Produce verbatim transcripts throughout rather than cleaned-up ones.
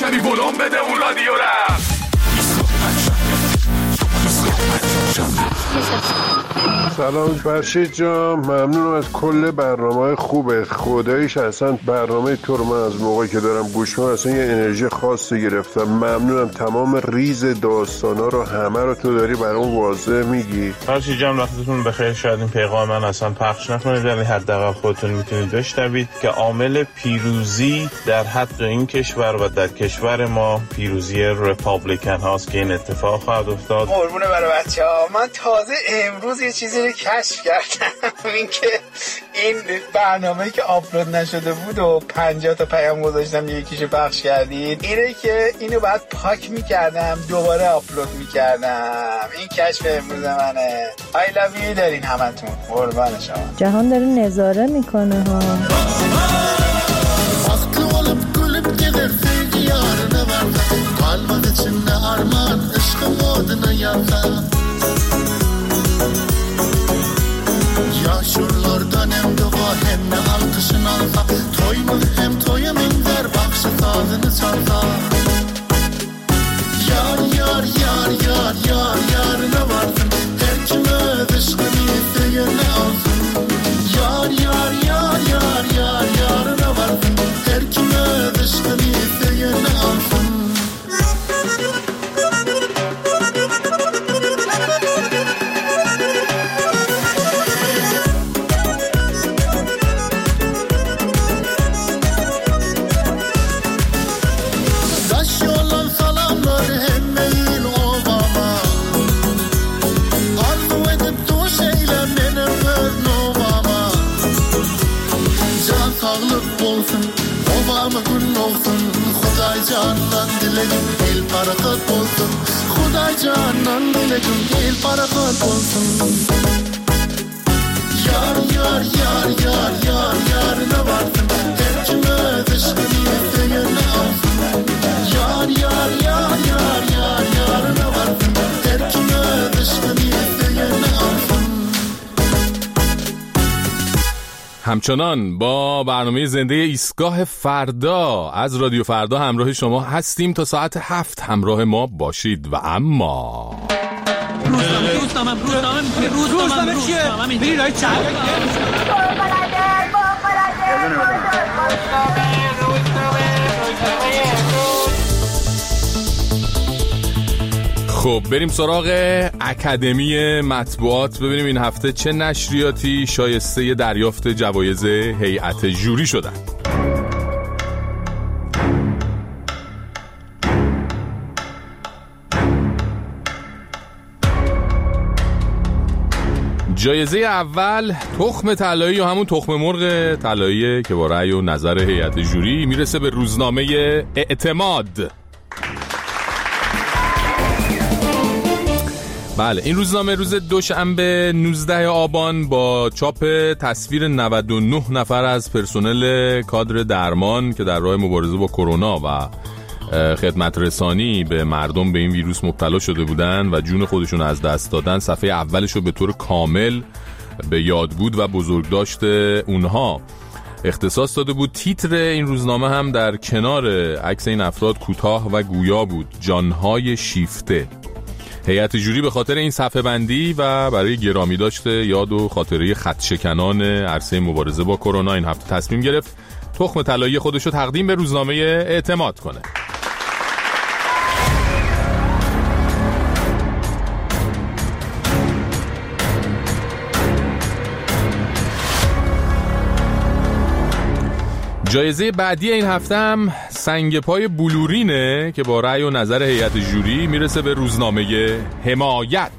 کمی بلوم بده اون رادیو رم. سلام فرشید جان، ممنونم از کل برنامه‌های خوبه. خداییش اصلا برنامه تو رو من از موقعی که دارم گوش می‌کنم اصلا یه انرژی خاصی گرفتم. ممنونم. تمام ریز داستانا رو همه رو تو داری برام واضح میگی. فرشید جان وقتتون بخیر. شاید این پیغام من اصلا پخش نکنید ولی حداقل خودتون میتونید بشنوید که عامل پیروزی در حد این کشور و در کشور ما پیروزی رپابلیکن هاست که این اتفاق خواهد افتاد. قربونه برای بچه‌ها. من تازه امروز یه چیزی رو کشف کردم این که این برنامه‌ای که آپلود نشده بود و پنجاه تا پیام گذاشتم یکیشو پخش کردید، اینه که اینو بعد پاک می‌کردم دوباره آپلود می‌کردم. این کشف امروز منه. I love you دارین همتون. قربان شما. جهان داره نظاره میکنه ها. Yaşurlardan hem dua hem de alkışın alfa Toy mu hem toya minver bakşı tadını çalta Yar yar yar yar yar yarına vardın Her kime dışkını isteyene alsın Yar yar yar yar yar yarına vardın Her kime dışkını isteyene alsın Khuday janan dilegim el barakat bolsun Khuday janan dilegim el barakat bolsun Yar yar yar yar yar yarına vardın Her kime dışkını isteyene alsın Yar yar yar yar yar yarına vardın Her kime dışkını isteyene alsın همچنان با برنامه زنده ایستگاه فردا از رادیو فردا همراه شما هستیم تا ساعت هفت. همراه ما باشید. و اما روزنامه روزنامه روزنامه روزنامه روزنامه چیه؟ میری رای چند؟ خب بریم سراغ اکادمی مطبوعات ببینیم این هفته چه نشریاتی شایسته دریافت جوایز هیئت جوری شدن. جایزه اول تخم طلایی و همون تخم مرغ طلایی که با رأی و نظر هیئت جوری میرسه به روزنامه اعتماد. بله این روزنامه روز دوشنبه نوزده آبان با چاپ تصویر نود و نه نفر از پرسنل کادر درمان که در راه مبارزه با کرونا و خدمت رسانی به مردم به این ویروس مبتلا شده بودن و جون خودشون از دست دادن صفحه اولش رو به طور کامل به یاد بود و بزرگداشت اونها اختصاص داده بود. تیتر این روزنامه هم در کنار عکس این افراد کوتاه و گویا بود: جانهای شیفته. هیئت جوری به خاطر این صفحه بندی و برای گرامی داشته یاد و خاطره خطشکنان عرصه مبارزه با کرونا این هفته تصمیم گرفت تخم طلایی خودش رو تقدیم به روزنامه اعتماد کنه. جایزه بعدی این هفته هم سنگ پای بلورینه که با رأی و نظر هیئت جوری میرسه به روزنامه حمایت.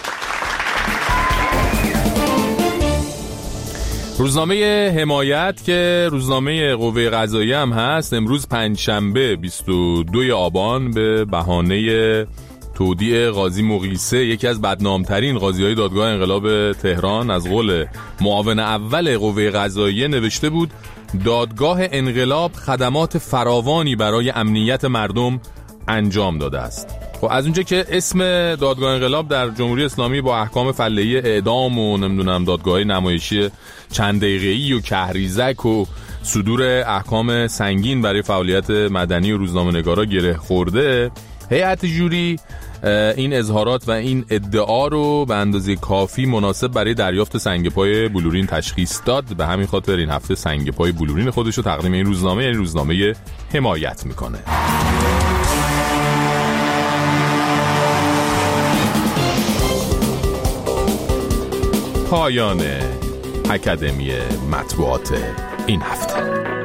روزنامه حمایت که روزنامه قوه قضاییه هم هست امروز پنجشنبه بیست و دو آبان به بهانه تودیع قاضی مقیسه یکی از بدنامترین قاضی‌های دادگاه انقلاب تهران از قول معاون اول قوه قضاییه نوشته بود دادگاه انقلاب خدمات فراوانی برای امنیت مردم انجام داده است. خب از اونجا که اسم دادگاه انقلاب در جمهوری اسلامی با احکام فله‌ای اعدام و نمیدونم دادگاه نمایشی چند دقیقه‌ای و کهریزک و صدور احکام سنگین برای فعالیت مدنی و روزنامه‌نگارا گره خورده، هیئت جوری این اظهارات و این ادعا رو به اندازه کافی مناسب برای دریافت سنگ پای بلورین تشخیص داد. به همین خاطر این هفته سنگ پای بلورین خودش رو تقدیم این روزنامه، یعنی روزنامه حمایت میکنه. پایان اکادمی مطبوعات این هفته.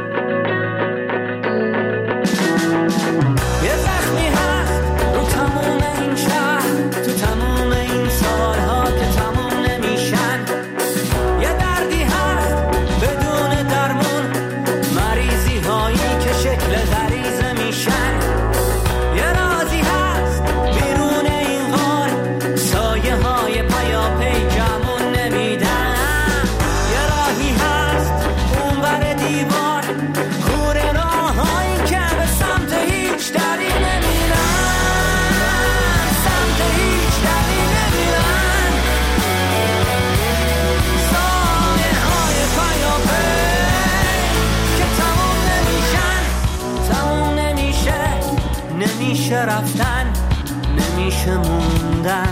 یه زخمی هست رو تموم این شهر، تو تموم این سالها که تموم نمیشن. یه دردی هست بدون درمون، مریضی هایی که شکل غریزه میشن. یه رازی هست بیرون این غار، سایه های پیاپی جمون نمیدن. یه راهی هست اون بر دیوار، کوره راهایی که به سمت هیچ دری نمیرن، سمت هیچ دری نمیرن. سایه های پیاپی که تموم نمیشن، تموم نمیشه، نمیشه رفتن، نمیشه موندن.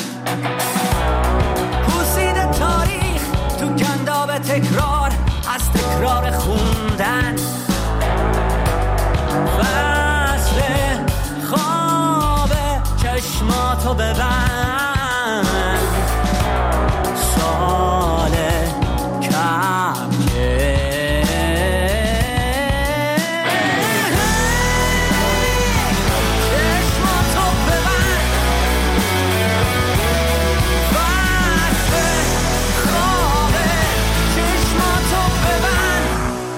پوسید تاریخ تو گنداب تکرار، از تکرار خوندن. فصل خواب چشماتو ببند، سال کمیه. چشماتو ببند، فصل خواب چشماتو ببند.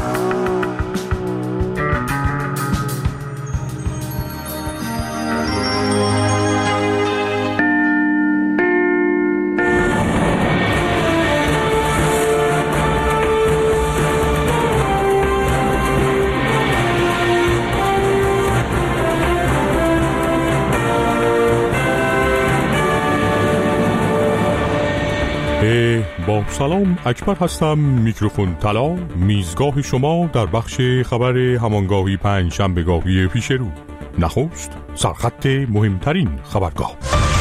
با سلام، اکبر هستم. میکروفون طلا، میزگاه شما در بخش خبر همانگاهی پنج شنبهگاهی پیش رو. نخست سرخط مهمترین خبرگاه.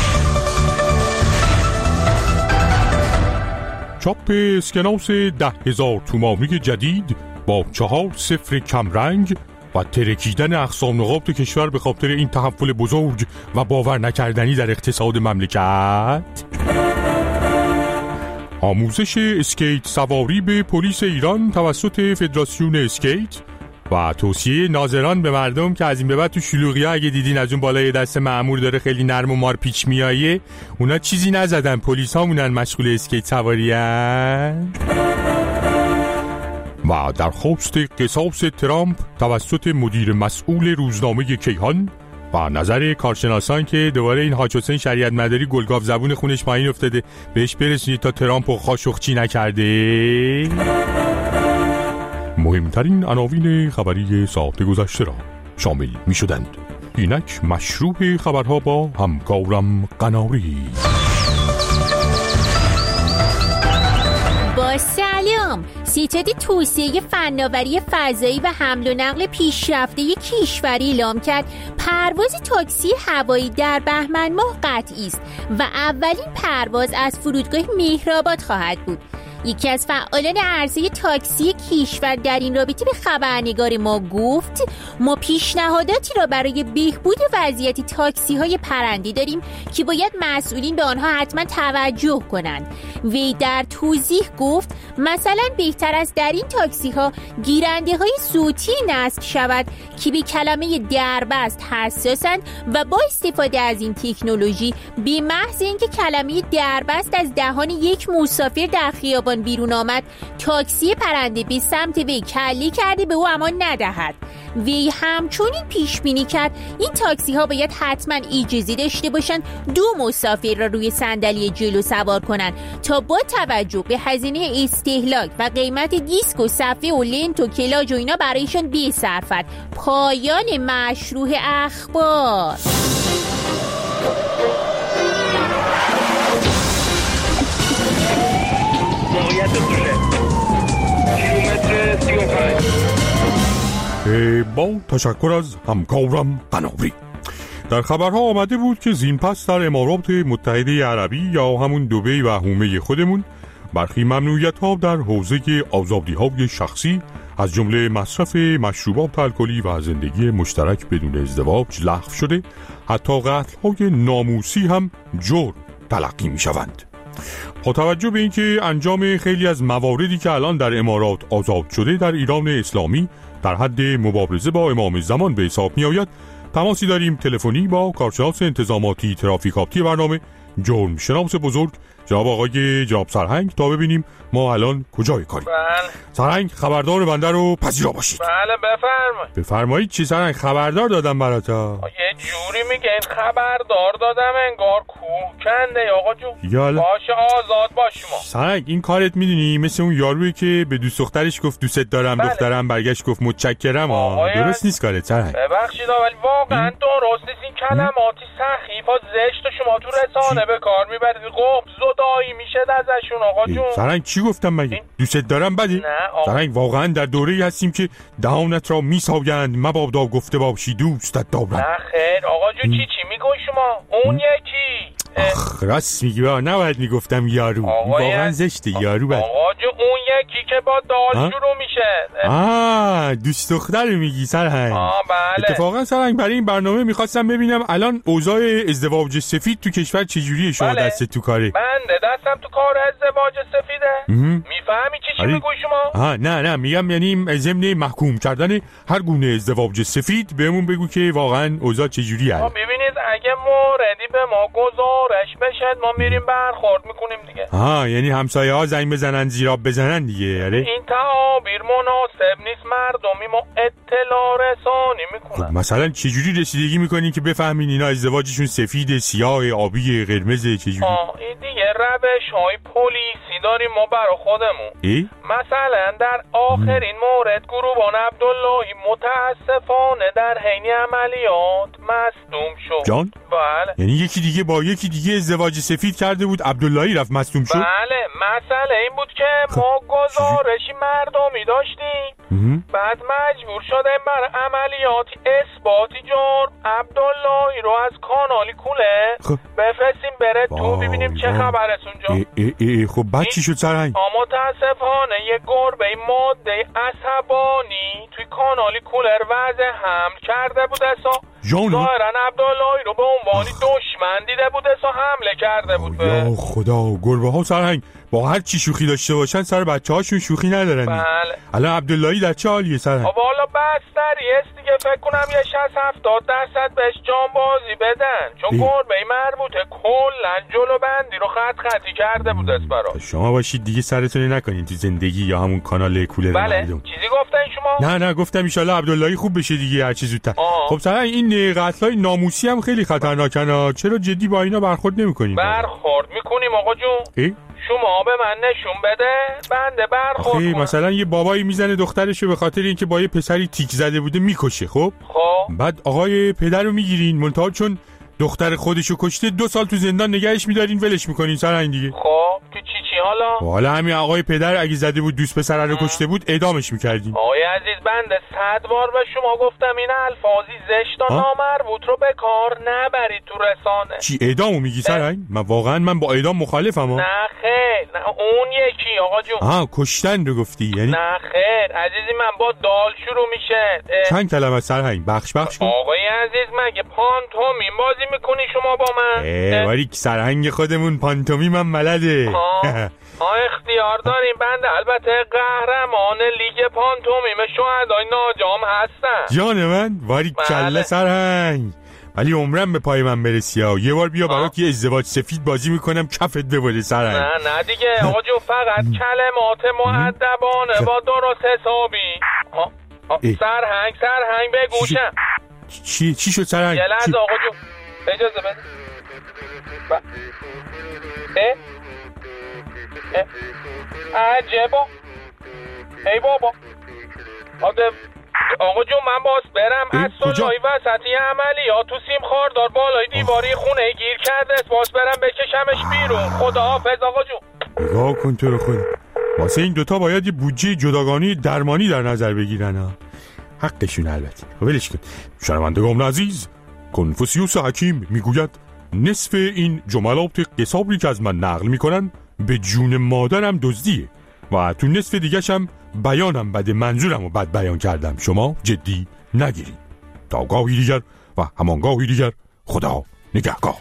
چاپ اسکناس ده هزار تومانی جدید با چهار صفر کمرنگ و ترکیدن اقسام نقاط کشور به خاطر این تحول بزرگ و باور نکردنی در اقتصاد مملکت. آموزش اسکیت سواری به پلیس ایران توسط فدراسیون اسکیت و توصیه ناظران به مردم که از این به بعد تو شلوغی‌ها اگه دیدین از اون بالای دست مأمور داره خیلی نرم و مار پیچ میایه، اونا چیزی نزدن، پلیس ها مونن مشغول اسکیت سواری هن. و درخواست قصاص ترامپ توسط مدیر مسئول روزنامه کیهان و نظر کارشناسان که دوباره این حاج حسین شریعت مداری گلگاف زبون خونش پایین افتاده، بهش برسونید تا ترامپ و خاشخچی نکرده. مهمترین عناوین خبری ساعت گذشته را شامل می شدند. اینک مشروع خبرها با همکارم قناری. با سلام، ستاد توسعه فناوری فضایی و حمل و نقل پیشرفته کشوری اعلام کرد پرواز تاکسی هوایی در بهمن ماه قطعی است و اولین پرواز از فرودگاه مهرآباد خواهد بود. یکی از فعالان عرصه تاکسی کشور در این رابطه به خبرنگار ما گفت ما پیشنهاداتی را برای بهبود وضعیت تاکسی های پرنده داریم که باید مسئولین به آنها حتما توجه کنند. وی در توضیح گفت مثلا بهتر است در این تاکسی ها گیرنده های صوتی نصب شود که به کلمه دربست حساسند و با استفاده از این تکنولوژی به محض اینکه کلمه دربست از دهان یک مسافر در خیابان بیرون آمد، تاکسی پرنده به سمت وی کلی کرده به او امان ندهد. وی همچنین پیش بینی کرد این تاکسی ها باید حتما اجازه داشته باشند دو مسافر را روی صندلی جلو سوار کنند تا با توجه به هزینه استهلاک و قیمت دیسک و صفحه و لنت و کلاج و اینا برایشان بصرفد. پایان مشروع اخبار. موقعیت دوشه کیلومتر صفر سی و پنج. با تشکر از همکارم قناری. در خبرها آمده بود که زین پس در امارات متحده عربی یا همون دبی و حومه خودمون برخی ممنوعیت‌ها در حوزه آزادی‌های شخصی از جمله مصرف مشروبات الکلی و زندگی مشترک بدون ازدواج لغو شده. حتی قتل‌های ناموسی هم جرم تلقی می‌شوند. با توجه به اینکه انجام خیلی از مواردی که الان در امارات آزاد شده در ایران اسلامی در حد مبارزه با امام زمان به حساب می‌آید، تماسی داریم تلفنی با کارشناس انتظاماتی ترافیکاتی برنامه جرم شناس بزرگ جناب آقای جناب سرهنگ تا ببینیم ما الان کجای کاریم. بله. سرهنگ خبردار بنده رو پذیرا باشید. بله بفرمایید. بفرمایید. چی سرهنگ؟ خبردار دادم براتا. یه جوری میگه این خبردار دادم انگار کوه کنده آقا جون. یالا. باشه آزاد باش شما. سرهنگ این کارت میدونی مثل اون یارویی که به دوست دخترش گفت دوست دارم. بله. دخترم برگشت گفت متشکرم. ها درست نیست کارت سرهنگ. ببخشید ولی واقعا درست نیست. این کلماتی سخیفا زشت و شما تو رسانه به کار میبرید. قبض و دایی میشه ازشون آقا جون. سرهنگ چی گفتم مگه؟ این... دوست دارم بده؟ سرهنگ واقعا در دوره‌ای هستیم که دهانت را میسایند مبادا گفته باشی دوستت دارم. نه خیر آقا جون. چی چی میگوی شما؟ اون یکی آخ راست میگی. نباید میگفتم یارو. واقعا زشته یارو. بد آقا جون اون یکی که با دال شروع میشه. آه دوست دختر میگی سرهنگ. آه بله. اتفاقا سرهنگ برای این برنامه میخواستم ببینم الان اوضاع ازدواج سفید تو کشور چجوریه. شما بله. دست تو کاره؟ بنده دستم تو کار ازدواج سفیده. میفهمی چی چی میگوی شما؟ آه نه نه میگم یعنی ضمن محکوم کردن هر گونه ازدواج سفید بهمون بگو که واقعا اوضاع چجوریه. ما ببینید اگه موردی به ما گزارش بشه ما میریم برخورد میکنیم دیگه. ها یعنی همسایه ها زنگ بزنن زیراب بزنن دیگه. آره این تعابیر مناسب نیست. مردمی ما اطلاع رسانی میکنن. خب مثلا چجوری رسیدگی میکنین که بفهمین اینا ازدواجشون سفید، سیاه، آبی، قرمز چجوری؟ آه این دیگه روش های پلیسی داریم ما برا خودمون. ای؟ مثلا در آخرین مورد گروبان عبداللهی متاسفانه در حین عملیات مصدوم شد. جان؟ بله. یعنی یکی دیگه با یکی دیگه ازدواج سفید کرده بود عبداللهی رفت مصدوم شد؟ بله. مسئله این بود که ما گزارشی مردمی داشتیم. بعد مجبور شدیم برای عملیاتی اثباتی جرم عبداللهی رو از کانالی کوله بفرستیم بره تو ببینیم چه خبر است اونجا. ای ای ای خب بعد چی شد سرهنگ؟ متاسفانه یه گربه ماده عصبانی توی کانالی کولر وضع حمل کرده بود اصلا. ظاهرا عبداللهی رو به عنوانی دشمن دیده بود اصلا حمله کرده بود. یا خدا گربه ها سرهنگ با هر چی شوخی داشته باشن سر بچه هاشون شوخی ندارن. بله. الان عبداللهی در چه حالیه سرهنگ؟ والا بستری است دیگه. فکر کنم یه شصت هفتاد درصد بهش جانبازی بدن چون گربه مربوطه کلا جلو بندی رو خط خطی کرده بود از برای شما باشید دیگه سرتون نکنین تو زندگی یا همون کانال کولر. بله. مردم. چیزی گفتن شما؟ نه نه گفتم ان شاءالله عبداللهی خوب بشه دیگه هر چه زودتر. خب سرهنگ این قتلای ناموسی هم خیلی خطرناکن. چرا جدی با اینا برخورد نمی‌کنین؟ برخورد می‌کنیم آقا جون. ای؟ شما به من نشون بده بنده برخورد کنم. مثلا یه بابایی میزنه دخترشو به خاطر اینکه با یه پسری تیک زده بوده میکشه. خب خب بعد آقای پدر رو میگیرین منتها چون دختر خودشو کشته دو سال تو زندان نگهش میدارین ولش میکنین سرهنگ دیگه. خب تو چی چی حالا؟ حالا همین آقای پدر اگه زده بود دوست پسر رو کشته بود اعدامش میکردین. آقای عزیز بنده صد بار به شما گفتم این الفاظی زشت و نامربوط رو به کار نبرید تو رسانه. چی اعدامو میگی سرهنگ؟ من واقعا من با اعدام مخالفم. نه خیر نه اون یکی آقا جون. آها کشتن رو گفتی یعنی؟ نه خیر عزیزی من با دال شروع میشه. چند کلمه سرهنگ بخش بخش کن. آقای عزیز مگه پانتومیم بازی میکنی شما با من؟ اه ولی سرهنگ خودمون پانتومیم هم بلده. ها اختیار داریم بنده البته قهرمان لیگ پانتومیم شهدای ناجام هستن. جان من واری کله سرهنگ ولی عمرم به پای من برسی ها. یه بار بیا برات یه ازدواج سفید بازی میکنم کفت ببره سرهنگ. نه نه دیگه آقا جون فقط کلمات مؤدبانه با درست حسابی. سرهنگ سرهنگ بگوشم چی چی شد سرهنگ؟ یه لحظه آقا جون اجازه بده. ب... اه؟ اه؟ عجبا ای بابا آده آقا جون من باز برم از سلوی وسطی عملیات تو سیم خاردار بالای دیواری خونه گیر کرده باز برم بکشمش بیرون. خدا حافظ آقا جون. نگاه کن تو رو خود واسه این دوتا باید یه بودجه جداگانه درمانی در نظر بگیرن ها. حقشون البته. ولش کن. شنوندگان عزیز، کنفوسیوس حکیم میگوید نصف این جملات قصابی که از من نقل میکنن به جون مادرم دزدیه و تو نصف دیگه هم بیانم بده، منظورم رو بد بیان کردم، شما جدی نگیرید. تا گاهی دیگر و همان گاهی دیگر، خدا نگهدار.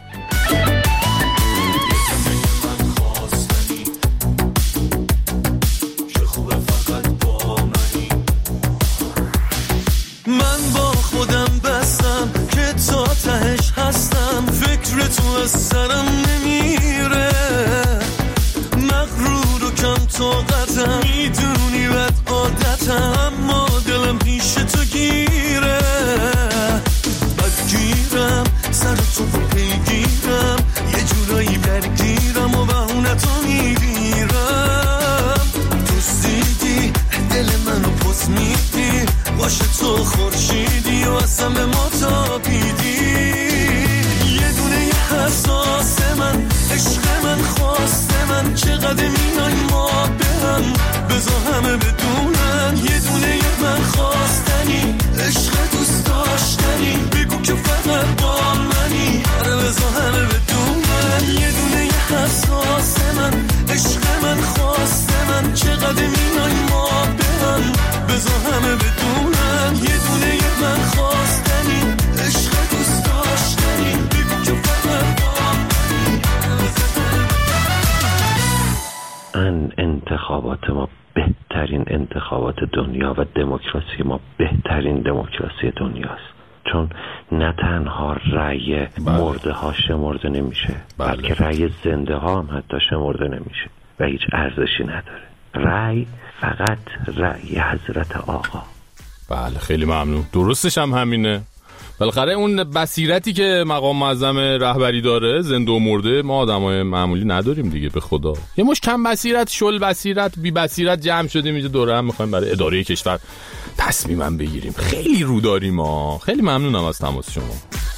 من با خودم بستم که تا تهش هستم، فکر تو از سرم نمیره، مغرور و کم طاقتم، میدونی بد عادتم، اما دلم پیش تو گیره، بدگیرم سر تو رو پیگیرم، یه جورایی درگیرم و بهونتو میگیرم، دوست دیدی دل منو پس میدی، باشه تو خورشیدی و اصلا به ما تابیدی، یه دونه یه حساس من، عشق من، خواست من، چقدر مینای ما به هم، بزا همه بدونن، یه دونه یه من خواستنی، عشق دوست داشتنی، بگو که فقط با منی، آره بزا همه بدونن، یه دونه یه حساس من، عشق من، خواست من، چقدر مینای ما به هم، بزا همه بدونن، یه دونه یه من خواستنی، عشق دوست داشتنی، بگو که فقط با ان انتخابات ما بهترین انتخابات دنیا و دموکراسی ما بهترین دموکراسی دنیاست، چون نه تنها رأی مرده ها شمرده نمیشه، بلکه رأی زنده ها هم حتی شمرده نمیشه و هیچ ارزشی نداره. رأی فقط رأی حضرت آقا. بله خیلی ممنون. درستش هم همینه. بالاخره اون بصیرتی که مقام معظم رهبری داره، زنده و مرده، ما آدمای معمولی نداریم دیگه. به خدا یه مش کم بصیرت، شل بصیرت، بی بصیرت جمع شدیم اینجا دوره هم میخوایم برای اداره کشور تصمیمم بگیریم. خیلی رو داریم ما. خیلی ممنونم از تماس شما.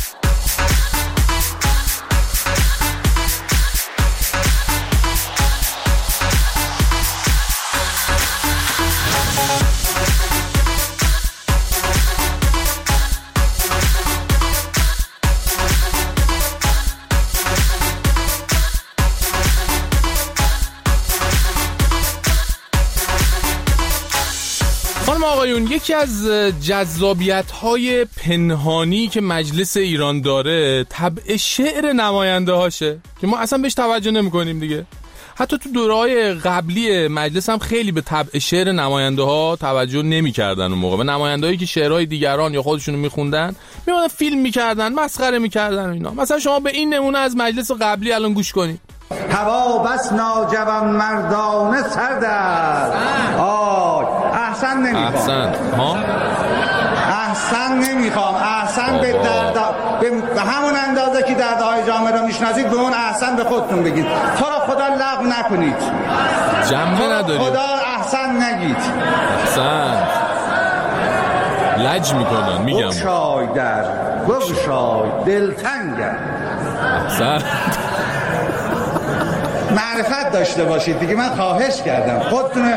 آقایون، یکی از جذابیت‌های پنهانی که مجلس ایران داره طبع شعر نماینده هاشه که ما اصلا بهش توجه نمی‌کنیم دیگه. حتی تو دوره‌های قبلی مجلس هم خیلی به طبع شعر نماینده ها توجه نمی‌کردن اون موقع. و نماینده‌هایی که شعرهای دیگران یا خودشونو می‌خوندن میومدن فیلم می‌کردن، مسخره می‌کردن اینا. مثلا شما به این نمونه از مجلس قبلی الان گوش کنید. هوا بس ناجوان مردانه سرد است. آی احسن نمیخوام. احسن ها؟ احسن نمیخوام. احسن به درد به همون اندازه که دردهای جامعه را میشناسید به اون احسن به خودتون بگید. تو را خدا لغو نکنید. جنبه ندارید. خدا احسن نگید. احسن لج میکنن میگم. بگشای در بگشای دلتنگم. احسن معرفت داشته باشید دیگه. من خواهش کردم خودتون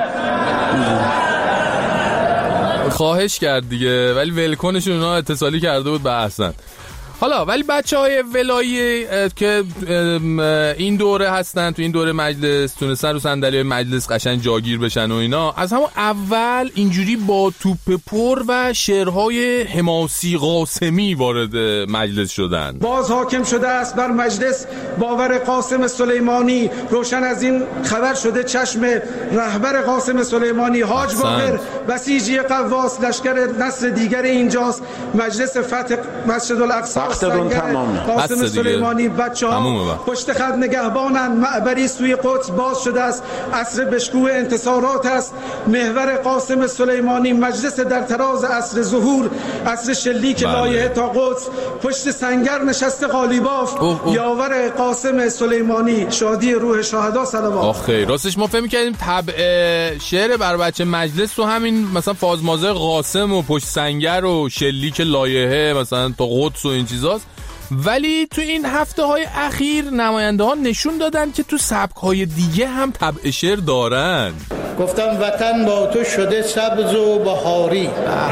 خواهش کرد دیگه، ولی ولکنشون اونا اتصالی کرده بود به احسن. حالا ولی بچه های ولایی که این دوره هستن، تو این دوره مجلس تونستن رو صندلی مجلس قشنگ جاگیر بشن و اینا، از همون اول اینجوری با توپ پر و شعرهای حماسی قاسمی وارد مجلس شدن. باز حاکم شده است بر مجلس باور قاسم سلیمانی. روشن از این خبر شده چشم رهبر قاسم سلیمانی حاج باقر بسیجی قواس. لشکر نصر دیگر اینجاست. مجلس فتح مسجد الاقصی وقتتون تمام. قاسم سلیمانی. بچه ها پشت خط نگهبانند. معبری سوی قدس باز شده است. عصر بشکوه انتصارات است. محور قاسم سلیمانی. مجلس در تراز عصر ظهور، عصر شلیک لایحه تا قدس. پشت سنگر نشسته قالیباف. یاور قاسم سلیمانی. شادی روح شهدا صلوات. آخه راستش ما فهم می‌کردیم طبع شعر بر بچه مجلس تو همین مثلا فازمازه قاسم و پشت سنگر و شلیک لایحه مثلا تا قدس و این چیزاست، ولی تو این هفته های اخیر نماینده ها نشون دادن که تو سبک های دیگه هم طبع شعر دارن. گفتم وطن با تو شده سبز و بهاری،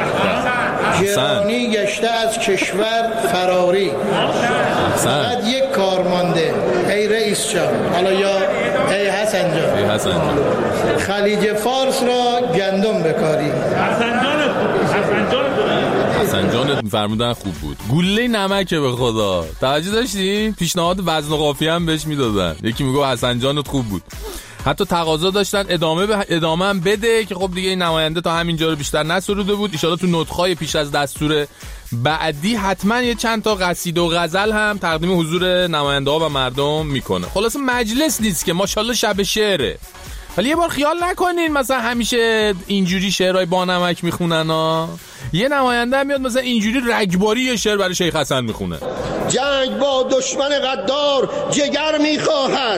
گرانی گشته از کشور فراری، فقط یک کار مانده ای رئیس جان، حالا یا ای حسن جان، ای حسن جان، خلیج فارس را گندم بکاری. حسن جان حسن جان حسن جان فرمودن خوب بود. گوله نمکه به خدا. توجه داشتین؟ پیشنهاد وزن و قافیه هم بهش میدادن. یکی میگه حسن جانت خوب بود. حتی تقاضا داشتن ادامه به ادامه هم بده که خب دیگه این نماینده تا همینجا رو بیشتر نسروده بود. ان شاءالله تو نطقای پیش از دستور بعدی حتما یه چند تا قصیده و غزل هم تقدیم حضور نماینده ها و مردم میکنه. خلاص مجلس نیست که ماشاءالله شب شعره. ولی یه بار خیال نکنین مثلا همیشه اینجوری شعرهای با نمک میخونن ها. یه نماینده هم میاد مثلا اینجوری رگباری یه شعر برای شیخ حسن میخونه. جنگ با دشمن غدار جگر میخواهد،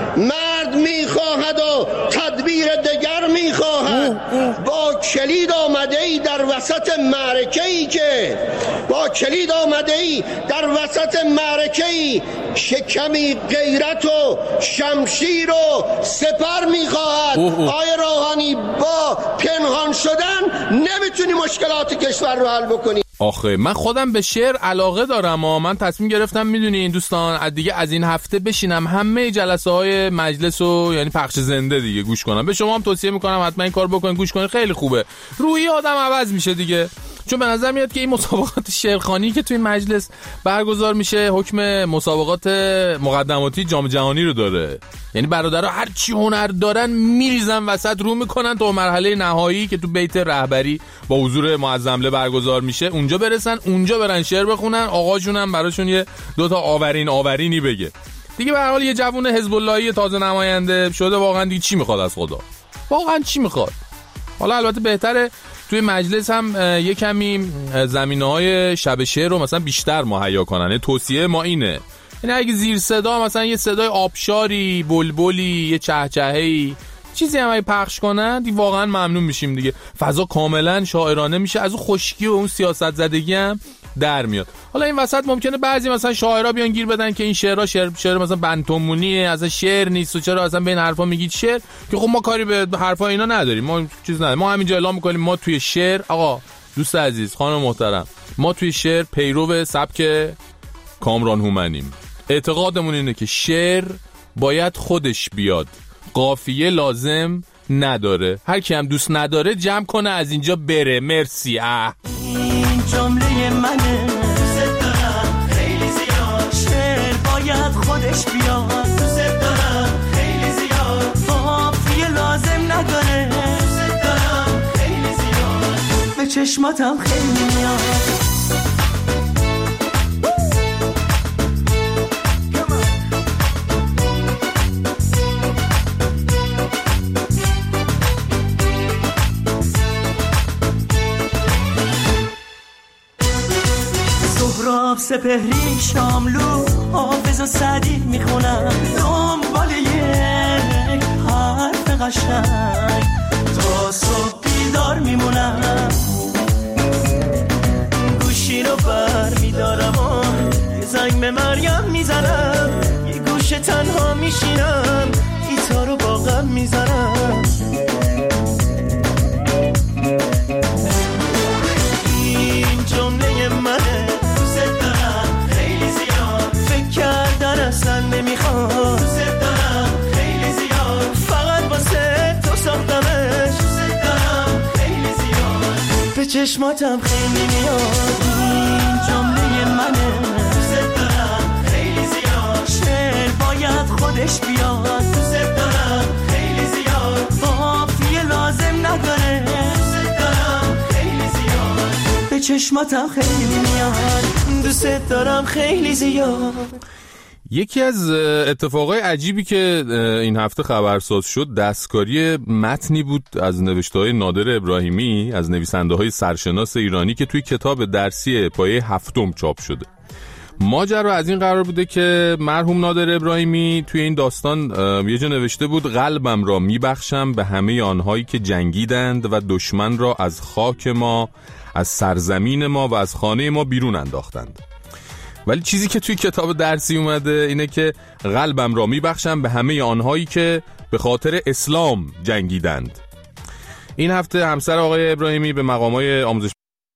مرد میخواهد و تدبیر دگر میخواهد. با کلید آمده ای در وسط معرکه ای که با کلید آمده ای در وسط معرکه ای شکمی غیرت و شمشیر و سپر میخواهد. آقای روحانی با پنهان شدن نمیتونی مشکلات کشور رو حل بکنی. آخه من خودم به شعر علاقه دارم و من تصمیم گرفتم میدونین دوستان دیگه از این هفته بشینم همه جلسه های مجلس و یعنی پخش زنده دیگه گوش کنم. به شما هم توصیه میکنم حتما این کار بکنین، گوش کنین، خیلی خوبه. روحی آدم عوض میشه دیگه. چون به نظر میاد که این مسابقات شعرخوانی که تو این مجلس برگزار میشه حکم مسابقات مقدماتی جام جهانی رو داره. یعنی برادرها هر چی هنر دارن میریزن وسط، رو میکنن تا مرحله نهایی که تو بیت رهبری با حضور معظمله برگزار میشه اونجا برسن، اونجا برن شعر بخونن، آقاشون هم براشون یه دو تا آورین آورینی بگه. دیگه به هر حال یه جوون حزب اللهی تازه نماینده شده، واقعا دیگه چی میخواد از خدا؟ واقعا چی میخواد؟ حالا البته بهتره توی مجلس هم یه کمی زمینه‌های شب شعر رو مثلا بیشتر مهیا کنن. توصیه ما اینه، یعنی اگه زیر صدا مثلا یه صدای آبشاری، بلبلی، یه چهچهه‌ای چیزی هم اگه پخش کنن دیگه واقعا ممنون میشیم دیگه. فضا کاملا شاعرانه میشه، از اون خشکی و اون سیاست زدگی هم در میاد. حالا این وسط ممکنه بعضی مثلا شاعرها بیان گیر بدن که این شعرها شعر شعر مثلا بنتومونیه، اصلا شعر نیست و چرا اصلا به این حرفا میگید شعر، که خب ما کاری به حرفا اینا نداریم، ما چیز نداریم. ما همینجا اعلام میکنیم ما توی شعر، آقا دوست عزیز، خانم محترم، ما توی شعر پیرو سبک کامران هومنیم. اعتقادمون اینه که شعر باید خودش بیاد، قافیه لازم نداره. هر کی هم دوست نداره جمع کنه از اینجا بره. مرسی. اه این جمله منه، دوست دارم خیلی زیاد، شعر باید خودش بیاد، دوست دارم خیلی زیاد، قافیه لازم نداره، دوست دارم خیلی زیاد، به چشماتم خیلی میاد. سهراب سپهری شاملو حافظ و سعدی میخونم، دنبال یک حرف قشنگ تا صبح بیدار میمونم، گوشی رو بر میدارم و یه زنگ به مریم میزنم، یه گوشه تنها میشینم گیتار رو با غم میزنم. این جمله منه، دوست دارم خیلی زیاد، فکر کردن اصلا نمیخوام، دوست دارم خیلی زیاد، فقط واسه تو ساختمش، دوست دارم خیلی زیاد، به چشماتم خیلی میاد. این جمله منه، دوست دارم خیلی زیاد، شعر باید خودش بیاد، دوست دارم خیلی زیاد، قافیه لازم نداره، دوست دارم خیلی زیاد، به چشماتم خیلی میاد، دوست دارم خیلی زیاد. یکی از اتفاقای عجیبی که این هفته خبرساز شد دستکاری متنی بود از نوشته‌های نادر ابراهیمی از نویسنده‌های سرشناس ایرانی که توی کتاب درسی پایه هفتم چاپ شده. ماجرا از این قرار بوده که مرحوم نادر ابراهیمی توی این داستان یه جا نوشته بود قلبم را میبخشم به همه آنهایی که جنگیدند و دشمن را از خاک ما، از سرزمین ما و از خانه ما بیرون انداختند. ولی چیزی که توی کتاب درسی اومده اینه که قلبم را میبخشم به همه آنهایی که به خاطر اسلام جنگیدند این هفته همسر آقای ابراهیمی به مقامات آموزش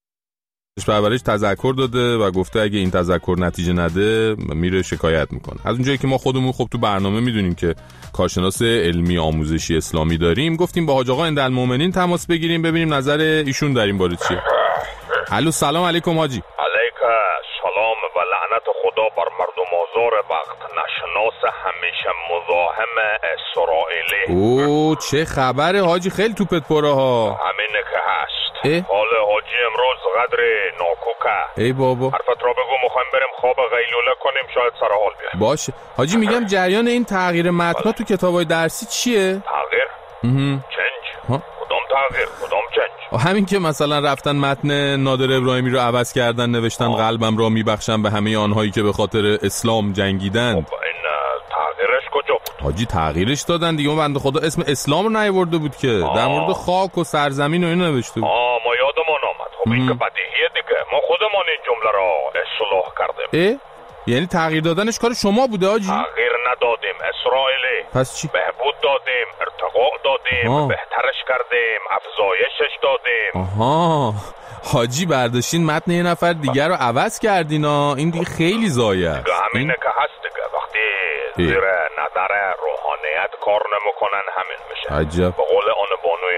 پرورش تذکر داده و گفته اگه این تذکر نتیجه نده میره شکایت میکنه. از اونجایی که ما خودمون خب تو برنامه میدونیم که کارشناس علمی آموزشی اسلامی داریم، گفتیم با حاج آقا اندالمومنین تماس بگیریم ببینیم نظر ایشون در این باره چیه. الو سلام علیکم حاجی. علیکم سلام و لعنت خدا بر مردم آزار وقت نشناس همیشه مزاحم اسرائیلی. اوه چه خبره حاجی، خیلی توپت پره ها. همینه که هست. اه؟ حال حاجی امروز قدر ناکوکه. ای بابا حرفت را بگو، میخوایم بریم خواب غیلوله کنیم شاید سر حال بیاد. باشه حاجی، میگم جریان این تغییر متنا تو کتابای درسی چیه؟ تغییر؟ چنج. ها؟ کدام تغییر؟ کدام چنج؟ همین که مثلا رفتن متن نادر ابراهیمی رو عوض کردن، نوشتن آه. قلبم را میبخشم به همه آنهایی که به خاطر اسلام جنگیدند. خب این تغییرش کجا بود؟ حاجی تغییرش دادن دیگه، اون بنده خدا اسم اسلام رو نیاورده بود که آه. در مورد خاک و سرزمین و اینا نوشته بود. آه ما یادمون آمد. خب این که بدیهیه دیگه، ما خودمون این جمله را اصلاح کردیم. اه؟ یعنی تغییر دادنش کار شما بوده حاجی؟ تغییر ندادیم اسرائیلی. پس چی؟ بهبود دادیم، ارتقاء دادیم، آه. بهترش کردیم، افزایشش دادیم. آها حاجی برداشتین متن یه نفر دیگر رو عوض کردین ها، این دیگه خیلی ضایعه است. دیگه همینه که هست دیگه، وقتی زیر نظر روحانیت کار نمیکنن همین میشه. عجب. به قول آن بانوی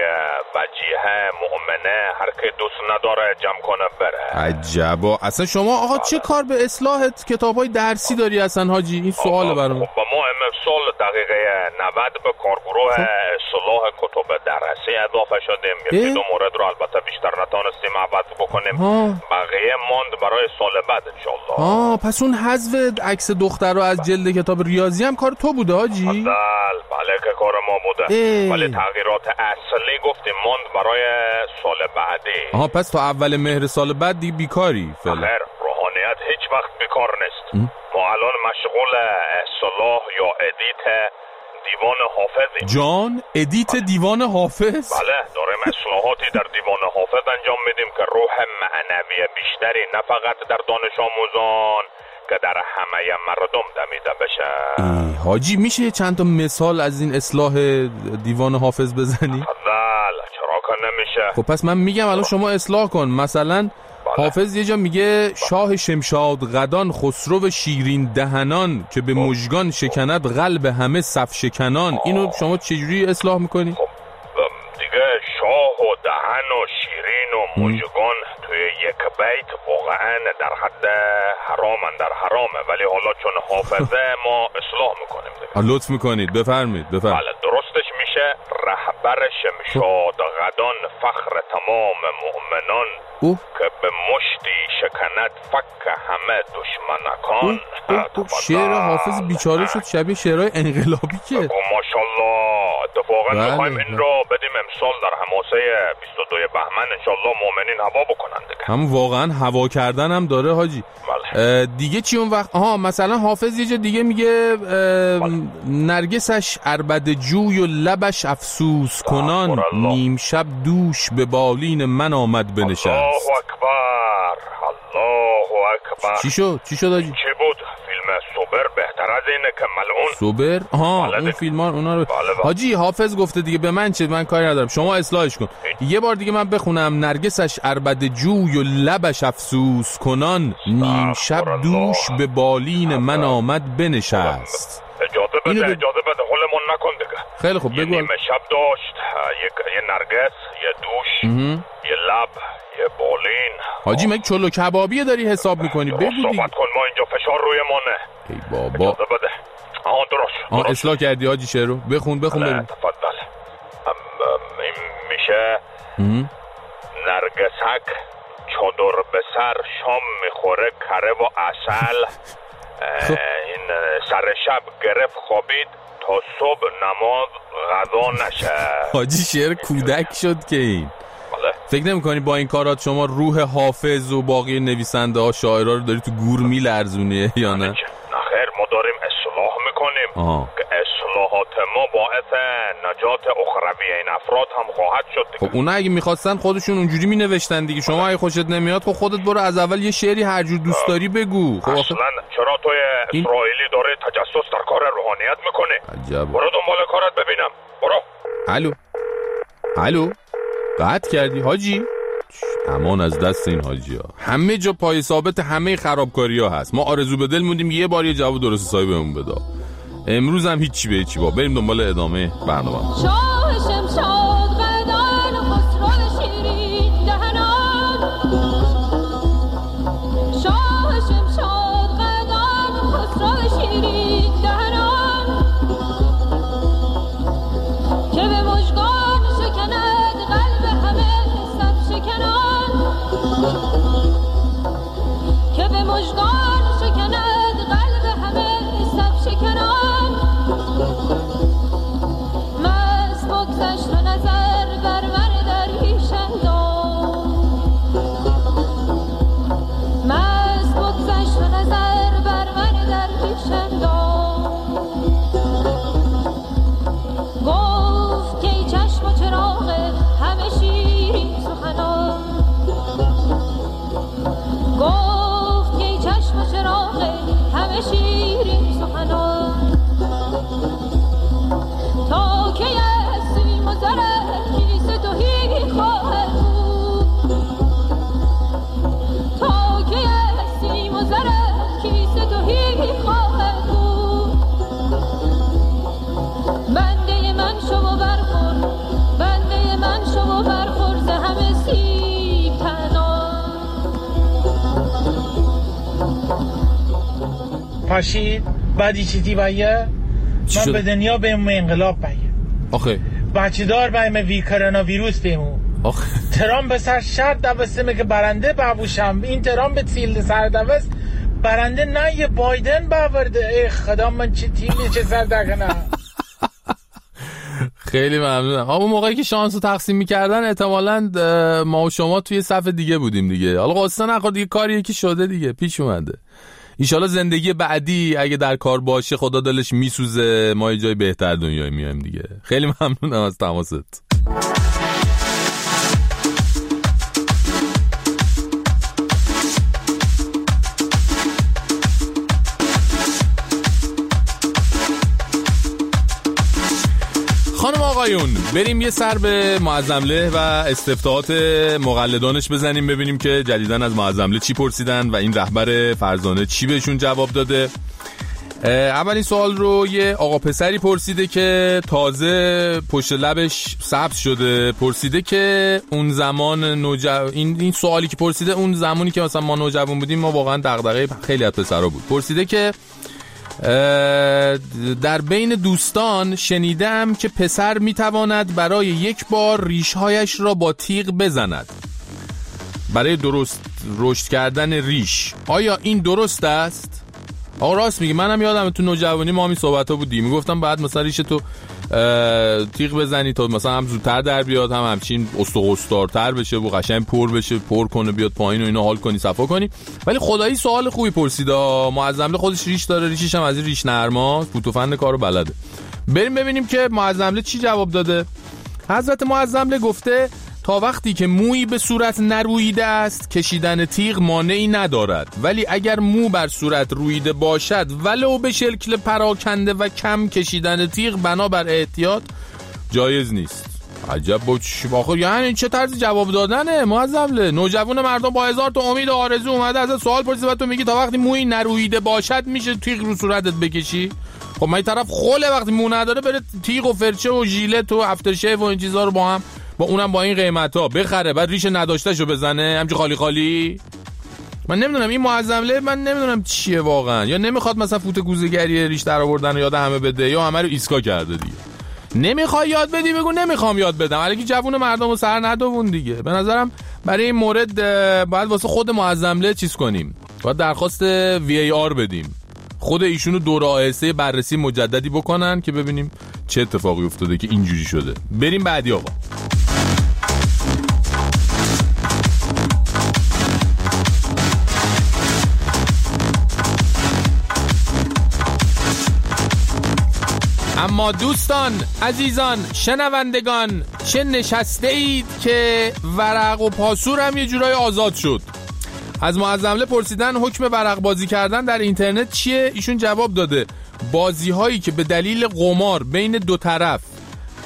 وجیه مؤمنه هر که دوست نداره جمع کنه بره. عجبا. اصلا شما آقا چه کار به اصلاح کتابای درسی داری اصلا حاجی؟ این سواله برام. خب ما امسال دقیقه نود به کارگروه اصلاح کتب درسی اضافه شدیم. یکی دو مورد رو البته بیشتر نتونستیم عوض بکنیم. ها. بقیه ماند برای سال بعد انشالله. آه پس اون حذف عکس دختر رو از جلد کتاب ریاضی هم کار تو بوده حاجی؟ بله بله که کار ما بوده. ای. ولی تغییرات اصلی گفتیم ماند برای سال بعدی. آها پس تا اول مهر سال بعد دیگه بیکاری فعلا. خیر روحانیت هیچ وقت بیکار نیست. ام؟ ما الان مشغول اصلاح یا ادیت دیوان حافظی. جان ادیت بله. دیوان حافظ؟ بله داریم اصلاحاتی در دیوان حافظ انجام میدیم که روح معنوی بیشتری نه فقط در دانش آموزان که در همه مردم دمیده بشه. حاجی میشه چند تا مثال از این اصلاح دیوان حافظ بزنی؟ بله چرا که نمیشه. خب پس من میگم الان شما اصلاح کن. مثلا بله. حافظ یه جا میگه شاه شمشاد قدان خسرو شیرین دهنان که به مژگان شکند قلب همه صف شکنان. اینو شما چجوری اصلاح میکنی؟ خب دیگه شاه و دهن و شیرین و مژگان توی یک بیت واقعا در حد حرامن در حرامه، ولی حالا چون حافظه ما اصلاح میکنیم دیگه. لطف میکنید بفرمایید بفرمایید. بله درستش میشه رهبر شمشاد قدان فخر تمام مؤمنان اوه. که به مشتی شکند فک همه دشمنکان. اوه. اوه. شعر حافظ بیچاره شد شبیه شعرهای انقلابی که ماشاءالله. اتفاقا میخوایم این رو بدیم امسال در حماسه بیست و دو بهمن انشالله مؤمنین هوا بکنن دیگه. هم واقعا هوا کردن هم داره حاجی. بله. دیگه چی اون وقت؟ آها مثلا حافظ یه جا دیگه میگه نرگسش عربد جوی و لبش افسوس کنان نیم شب دوش به بالین من آمد بنشست. الله اکبر الله اکبر. چی شد؟ چی شد حاجی؟ چی بود؟ فیلم سوبر بهتر از اینه که ملعون. سوبر؟ آها اون فیلمان اونا رو بله حاجی حافظ گفته دیگه به من چه، من کاری ندارم شما اصلاحش کن. یه بار دیگه من بخونم نرگسش عربد جوی و لبش افسوس کنان نیم شب دوش به بالین من آمد بنشست. اجازه بده ب... اجازه بده حالمون نکن دیگه. خیلی خوب بگو. نیم شب داشت یه نرگس یه دوش یه لب یه بالین. حاجی مگه چلو کبابیه داری حساب میکنی؟ بگو دیگه. صحبت کن ما اینجا فشار روی مانه. ای بابا. اجازه بده. آها درست. آها اصلاح کردی حاجی شعر رو. بخون بخون ببین. تفضل. این میشه نرگسک چادر به سر شام میخوره کره و عسل. این سر شب گرفت خوابید تا صبح نماز غذا نشه. حاجی شعر کودک شد که این. بله. فکر نمی کنی با این کارات شما روح حافظ و باقی نویسنده ها شاعرها رو داری تو گور میلرزونی یا نه؟ نه خیر ما داریم اصلاح میکنیم آه. که اصلاحات ما باعث نجات اخروی این افراد هم خواهد شد. خب اونا اگه میخواستن خودشون اونجوری مینوشتن دیگه. شما اگه خوشت نمیاد خب خودت برو از اول یه شعری هر جور دوست داری بگو. خب اصلا چرا توی این... اسرائیلی داره تجسس در کار روحانیت میکنه؟ عجب. برو دنبال کارت ببینم. برو. الو الو قطع کردی حاجی؟ امان از دست این حاجی ها. همه جا پای ثابت همه خرابکاری ها هست. ما آرزو به دل موندیم یه بار یه جواب درست حسابی بهمون بده. امروز هم هیچی به هیچی با. بریم دنبال ادامه برنامه. شاه شمشاد قدان خسرو شیرین دهنان، شاه شمشاد قدان خسرو شیرین دهنان، که به مژگان شکند قلب همه صف شکنان، که به مژگان شکند قلب همه صف شکنان. مست بگذشت و نظر بر من درویش انداز، مست بگذشت و نظر بر من درویش انداز. گفت که ای چشم و چراغ همه شیرین سخنان، گفت که ای چشم و چراغ همه شیرین سخنان. تا که سیم و زرت کیسه تهی خواهد بود، تا که سیم و زرت کیسه تهی خواهد بود. بنده من شو و برخور، بنده من شو و برخور ز همه سیب تنان. پاشید بعدی چیزی بایه من به دنیا بهم انقلاب بایه آخه بچه دار بهم وی کرونا ویروس بهمو آخه ترام به سر شرط دوسته که برنده بابوشم این ترام به تیل سر دوست برنده نه یه بایدن باورده. ای خدا من چه تیلی چه سر دکنم. خیلی ممنونم. اون موقعی که شانس رو تقسیم می‌کردن احتمالاً ما و شما توی صف دیگه بودیم دیگه. حالا قصه نخور دیگه، کاریه که شده دیگه پیش اومده. ایشالا زندگی بعدی اگه در کار باشه خدا دلش میسوزه ما یه جای بهتر دنیای میایم دیگه. خیلی ممنونم از تماست. خانم آقایون بریم یه سر به معظمله و استفتاحات مقلدانش بزنیم ببینیم که جدیدن از معظمله چی پرسیدن و این رهبر فرزانه چی بهشون جواب داده. اولین سوال رو یه آقا پسری پرسیده که تازه پشت لبش سبز شده. پرسیده که اون زمان نوجوان این این سوالی که پرسیده اون زمانی که مثلا ما نوجوان بودیم ما واقعا دغدغه خیلی از پسرا بود. پرسیده که در بین دوستان شنیدم که پسر میتواند برای یک بار ریشهایش را با تیغ بزند برای درست رشد کردن ریش. آیا این درست است؟ آقا راست میگه. منم یادم تو نوجوانی ما همین صحبت‌ها بودیم، میگفتم بعد مثلا ریش تو تیغ بزنی تا مثلا هم زودتر در بیاد هم همچین استقستارتر بشه و قشنگ پر بشه، پر کنه بیاد پایین و اینا حال کنی صفا کنی. ولی خدایی سوال خوبی پرسید. معظمله خودش ریش داره، ریشش هم از این ریش نرماست، فوتوفن کارو بلده. بریم ببینیم که معظمله چی جواب داده. حضرت معظمله گفته تا وقتی که مویی به صورت نرویده است کشیدن تیغ مانعی ندارد، ولی اگر مو بر صورت رویده باشد ولو به شکل پراکنده و کم کشیدن تیغ بنابر احتیاط جایز نیست. عجب با چی آخر یعنی چه طرز جواب دادنه معظمله؟ نوجوان مردم با هزار تا امید و آرزو اومده ازت سوال پرسید و تو میگی تا وقتی مویی نرویده باشد میشه تیغ رو صورتت بکشی؟ خب من طرف خله وقتی مو نداره بره تیغ و فرچه و ژیلت و افترشیو و این چیزا رو با هم با اونم با این قیمتا بخره بعد ریش نداشتهشو بزنه همچه خالی خالی. من نمیدونم این معظمله من نمیدونم چیه واقعا. یا نمیخواد مثلا فوت گوزه‌گری ریش در آوردن یاد همه بده یا همه رو ایسکا کرده دیگه. نمیخوای یاد بدی بگو نمیخوام یاد بدم. الکی جوون مردمو سر ندوون دیگه. به نظرم برای این مورد باید واسه خود معظمله چیز کنیم. باید درخواست وی ای آر بدیم. خود ایشونو دوره آهسته بررسی مجددی بکنن که ببینیم چه اتفاقی افتاده که اینجوری شده. بریم بعدی آقا. اما دوستان عزیزان شنوندگان چه نشسته اید که ورق و پاسور هم یه جورای آزاد شد. از معظمله پرسیدن حکم ورق بازی کردن در اینترنت چیه؟ ایشون جواب داده بازی هایی که به دلیل قمار بین دو طرف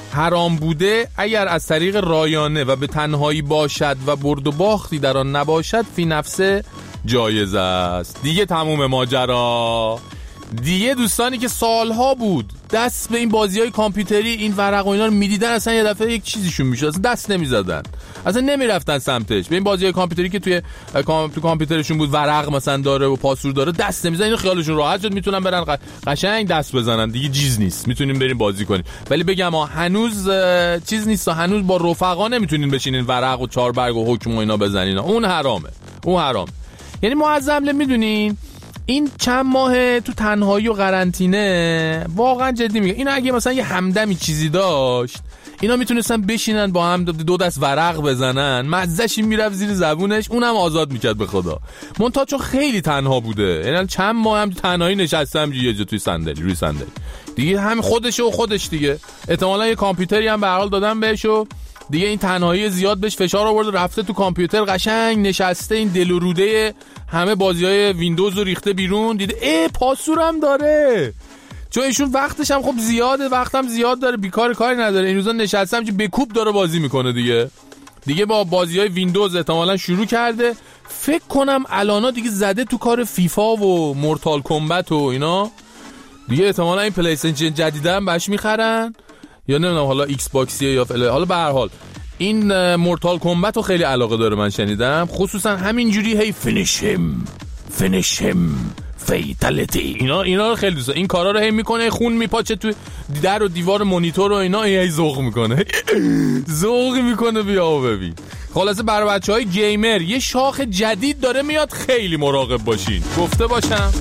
حرام بوده اگر از طریق رایانه و به تنهایی باشد و برد و باختی در آن نباشد فی نفسه جایز است. دیگه تموم ماجرا. دیگه دوستانی که سالها بود دست به این بازی‌های کامپیوتری این ورق و اینا رو می‌دیدن اصلا یه دفعه یک چیزیشون میشد، اصلا دست نمی‌زدن، اصلا نمی‌رفتن سمتش. به این بازی‌های کامپیوتری که توی تو کامپیوترشون بود ورق مثلا داره و پاسورد داره دست نمی‌زدن، اینو خیالشون راحت شد میتونن برن قشنگ دست بزنن، دیگه چیز نیست، میتونیم بریم بازی کنیم. ولی بگم ها هنوز چیز نیست، هنوز با رفقا نمیتونین بشینین ورق و چهار برگ و حکم و اینا بزنین، اون حرامه، اون حرام. یعنی معظم میدونین این چند ماه تو تنهایی و قرنطینه واقعا جدی میگم اینا اگه مثلا یه همدمی چیزی داشت اینا میتونستن بشینن با هم دو دست ورق بزنن، مزه‌ش میرفت زیر زبونش، اونم آزاد میکرد به خدا. منتها چون خیلی تنها بوده، یعنی چند ماه هم تو تنهایی نشستم یه جا توی صندلی روی صندلی دیگه، هم خودشه و خودش دیگه، احتمالاً یه کامپیوتری هم به هر حال دادن بهش و دیگه این تنهایی زیاد بهش فشار آورد، رفته تو کامپیوتر قشنگ نشسته، این دل و روده همه بازی‌های ویندوز رو ریخته بیرون، دیده ای پاسورم داره، چون ایشون وقتش هم خب زیاده، وقتم زیاد داره، بیکار کاری نداره، این روزا نشستم که بکوب داره بازی میکنه دیگه. دیگه با بازی‌های ویندوز احتمالاً شروع کرده، فکر کنم الانا دیگه زده تو کار فیفا و مورتال کمبت و اینا دیگه، احتمالاً این پلی استیشن جدیدا هم بهش میخرن یا نمیدونم حالا ایکس باکسیه یا فعلا، حالا به هر حال این مورتال کمبت رو خیلی علاقه داره، من شنیدم خصوصا همینجوری هی فینیشم فینیشم فیتالیتی اینا اینا رو خیلی دوست داره، این کارا رو هی میکنه، خون میپاچه تو در و دیوار مانیتور و اینا، هی ذوق میکنه ذوق میکنه بیا و ببین. خلاصه برای بچهای گیمر یه شاخ جدید داره میاد، خیلی مراقب باشین، گفته باشم.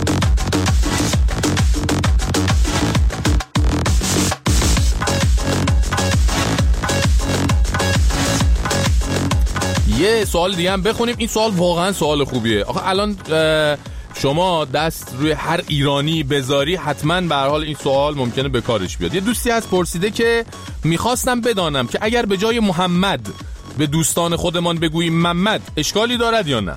یه سوال دیگه هم بخونیم، این سوال واقعا سوال خوبیه. آخه الان شما دست روی هر ایرانی بذاری حتما به هر حال این سوال ممکنه به کارش بیاد. یه دوستی از پرسیده که میخواستم بدانم که اگر به جای محمد به دوستان خودمان بگوییم محمد اشکالی دارد یا نه؟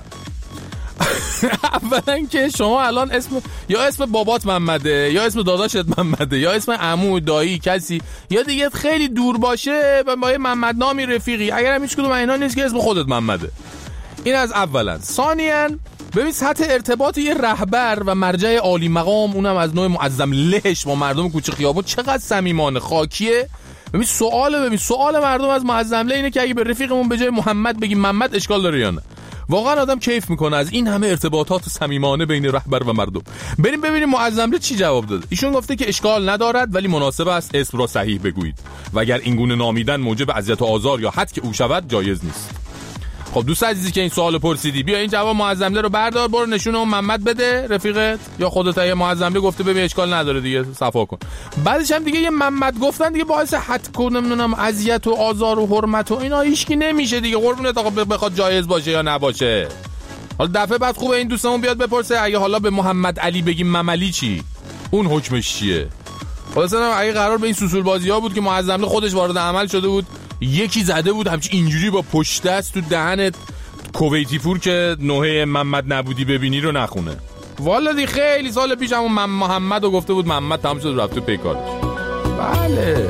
اولا که شما الان اسم یا اسم بابات محمده یا اسم داداشت محمده یا اسم عمو دایی کسی یا دیگه خیلی دور باشه با یه محمد نامی رفیقی، اگر هم هیچ کدوم اینا نیست که اسم خودت محمده. این از اولا. ثانیاً ببین سطح ارتباط یه رهبر و مرجع عالی مقام، اونم از نوع معظم لهش با مردم کوچه خیابون چقدر صمیمانه خاکیه. ببین سواله ببین سوال مردم از معظم له اینه که اگه به رفیقمون به جای محمد بگیم محمد اشکال داره یا نه. واقعا آدم کیف میکنه از این همه ارتباطات صمیمانه بین رهبر و مردم. بریم ببینیم معظم له چی جواب داده. ایشون گفته که اشکال ندارد ولی مناسب است اسم را صحیح بگویید و اگر این گونه نامیدن موجب اذیت و آزار یا حد که او شود جایز نیست. خب دوست عزیزی که این سوالو پرسیدی، بیا این جواب معظم له رو بردار، برو نشون اون محمد بده رفیقت یا خودت. یه معظم له گفته ببین اشکال نداره دیگه صفا کن. بعدش هم دیگه یه محمد گفتن دیگه باعث حد کنم نمیدونم اذیت و آزار و حرمت و اینا هیچکی نمیشه دیگه، قربونت آقا بخواد جایز باشه یا نباشه. حالا دفعه بعد خوبه این دوستمون بیاد بپرسه اگه حالا به محمد علی بگیم مملی چی؟ اون حکمش چیه؟ مثلا اگه قرار به این سوسول بازی‌ها بود که معظم له خودش وارد عمل شده بود، یکی زده بود همچین اینجوری با پشت دست تو دهنت کویتی پور که نوحه محمد نبودی ببینی رو نخونه. والا دی خیلی سال پیش همون محمد رو گفته بود محمد تمام شد رفت تو پیکارش. بله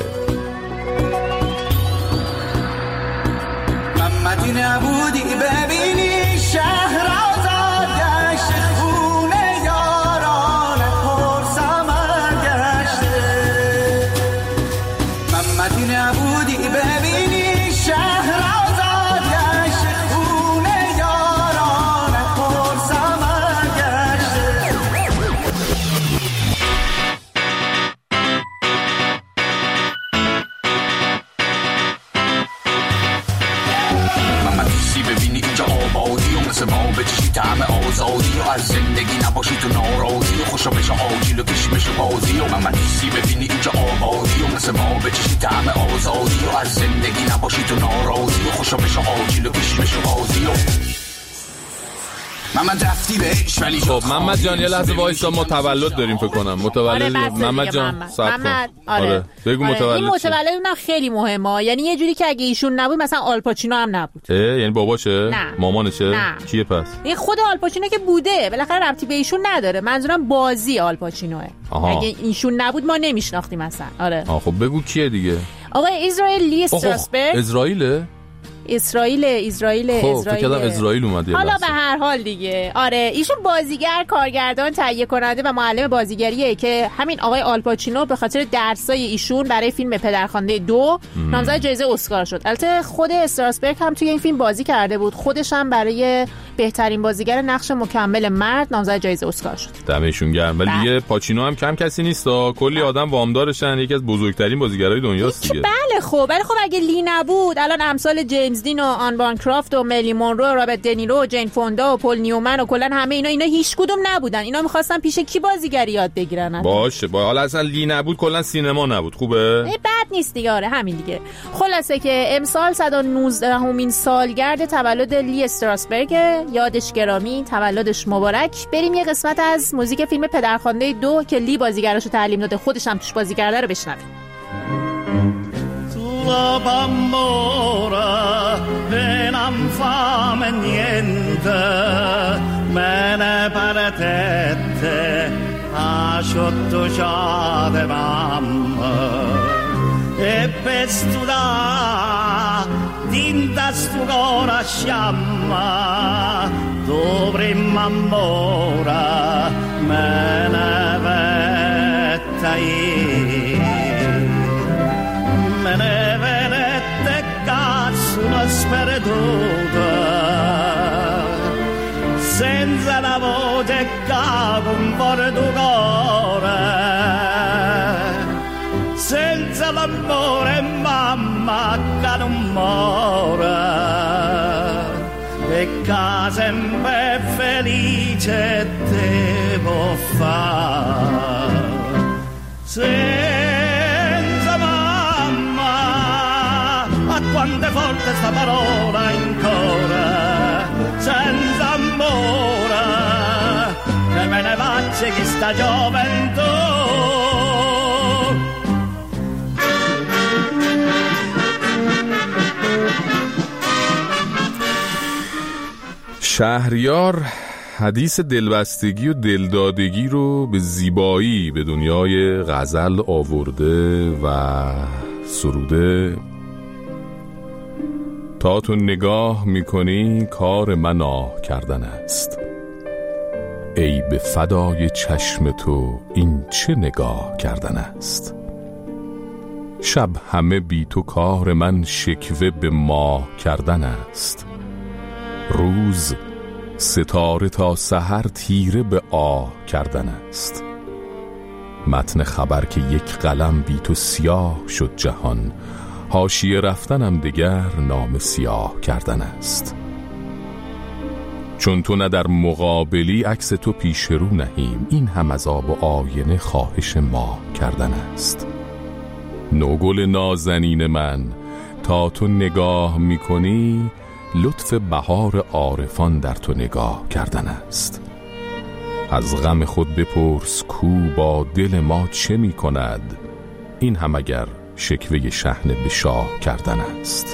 محمدی نبودی ببینی شهر آزاد گشت، خونه یاران پر سمر گشته. محمدی نبودی ببینی شهر آزاد گشت، خونه یاران پر سمر گشته. محمدی ببینی اینجا آبادی و مثل ما بچشی طعم آزادی و از زندگی نباشی تو ناراضی و خوشا بشه آجیل و کشی بشه بازی. و محمدی ببینی اینجا آبادی و مثل ما بچشی طعم آزادی و از زندگی نباشی تو ناراضی و خوشا بشه آجیل و کشی بشه بازی. محمد رفتی بهش ولی خب محمد جان یه لحظه وایسا، ما تولد داریم فکر کنم. متولد آره محمد جان محمد آره. آره بگو آره. متولد. این متولد اونم خیلی مهمه، یعنی یه جوری که اگه ایشون نبود مثلا آلپاچینو هم نبود. یعنی باباشه؟ نه. مامانشه؟ نه. کیه پس؟ این خود آلپاچینو که بوده بالاخره ربطی به ایشون نداره، منظورم بازی آلپاچینوه. اگه ایشون نبود ما نمیشناختیم مثلا. آره آه خب بگو کیه دیگه. آقای اسرائیل لی استراسبرگ. اسرائیله؟ اسرائیل اسرائیل خب اسرائیل فکر کردم اسرائیل اومد. حالا به هر حال دیگه آره ایشون بازیگر، کارگردان، تهیه کننده و معلم بازیگریه که همین آقای آلپاچینو به خاطر درسای ایشون برای فیلم پدرخوانده دو نامزد جایزه اسکار شد. البته خود استراسبرگ هم توی این فیلم بازی کرده بود، خودش هم برای بهترین بازیگر نقش مکمل مرد نامزد جایزه اسکار شد. دمشون گرم. ولی دیگه پاچینو هم کم کسی نیست، کلی آدم وامدارشن، یکی از بزرگترین بازیگرای دنیاست دیگه. بله خب ولی خب اگه لی نبود الان امثال جیمز دین و آن بانکرافت و ملی مونرو و رابرت دنیرو و جین فوندا و پل نیومن و کلا همه اینا اینا هیچ کدوم نبودن. اینا می‌خواستن پیش کی بازیگری یاد بگیرن. باشه با حالا اصلا لی نبود کلا سینما نبود. خوبه؟ بد نیست دیگه. آره همین دیگه. خلاصه که امسال صد و نوزده همین سالگرد تولد لی استراسبرگ، یادش گرامی، تولدش مبارک. بریم یه قسمت از موزیک فیلم پدرخوانده دو که لی بازیگراشو تعلیم داده، خودش هم توش بازی کرده رو بشنویم. La bambora e non fame niente, me ne paratette a sotto giade mamma e pestuda dinta stugora sciamma dovremmo ancora me ne vettai me ne venette cazzo una sperduta senza la voce cago un porto cuore senza l'amore mamma che non muore e che sempre felice devo fare senza mamma a quante volte sta parola ancora senza amore che me ne faccia chi sta gioventù. شهریار حدیث دلبستگی و دلدادگی رو به زیبایی به دنیای غزل آورده و سروده. تا تو نگاه میکنی کار من آه کردن است، ای به فدای چشم تو این چه نگاه کردن است. شب همه بی تو کار من شکوه به ماه کردن است، روز ستاره تا سحر تیره به آه کردن است. متن خبر که یک قلم بی تو سیاه شد جهان، حاشیه رفتنم دگر نام سیاه کردن است. چون تو نه در مقابلی عکس تو پیش رو نهیم، این هم از آب و آینه خواهش ما کردن است. نوگل نازنین من تا تو نگاه میکنی، لطف بهار عارفان در تو نگاه کردن است. از غم خود بپرس کو با دل ما چه می کند، این هم اگر شکوه شحنه به شاه کردن است.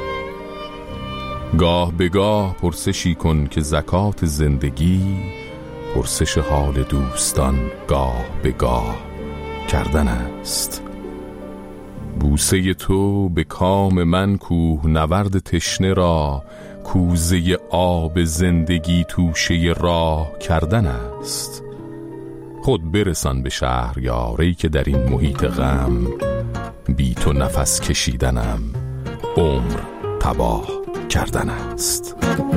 گاه به گاه پرسشی کن که زکات زندگی، پرسش حال دوستان گاه به گاه کردن است. بوسه تو به کام من کوه نورد تشنه را، کوزه آب زندگی توشه راه کردن است. خود برسان به شهریاری که در این محیط غم، بی تو نفس کشیدنم عمر تباه کردن است.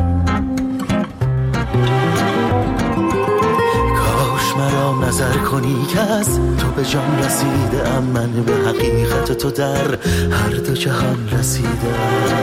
کاش مرا نظر کنی که از تو به جان رسیده ام، من به حقیقت تو در هر دو جهان رسیده.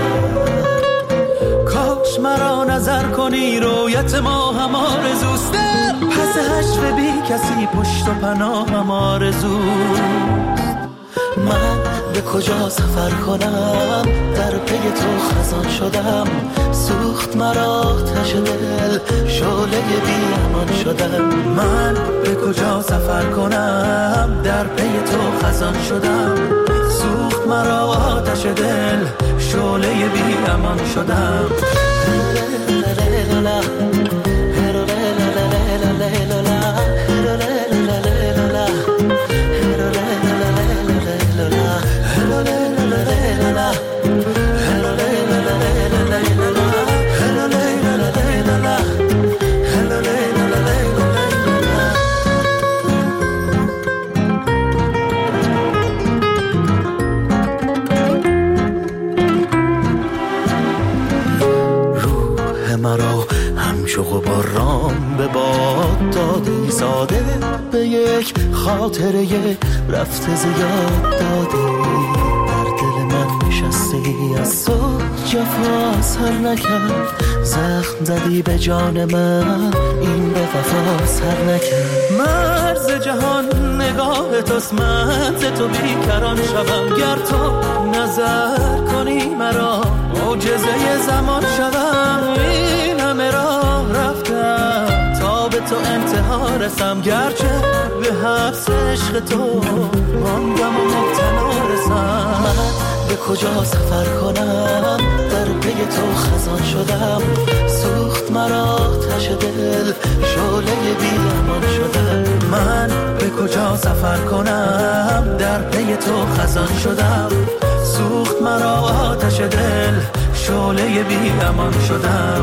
کاش مرا نظر کنی رویت ما هم آرزوست، پس هجو بی کسی پشت و پناه هم آرزوست. من به کجا سفر کنم در پی تو خزان شدم، سوخت مرا آتش دل شعله بی امان شدم. من به کجا سفر کنم در پی تو خزان شدم، سوخت مرا آتش دل شعله بی امان شدم. La la la شو غبارام به باد دادی، ساده به یک خاطره رفته زیاد دادی. در دل من نشستی از تو جفا سر نکرد، زخم زدی به جان من این به وفا سر نکرد. مرز جهان نگاه توست، من ز تو بیکران شدم. گر تو نظر کنی مرا معجزه زمان شدم. این همه راه رفتم تا به تو انتها رسم، گرچه به حبس عشق تو ماندم و مبتلا رسم. من به کجا سفر کنم در پی تو خزان شدم. سوخت مرا آتش دل شعله بی امان شدم. من به کجا سفر کنم در پی تو خزان شدم. سوخت مرا آتش دل شعله بی امان شدم.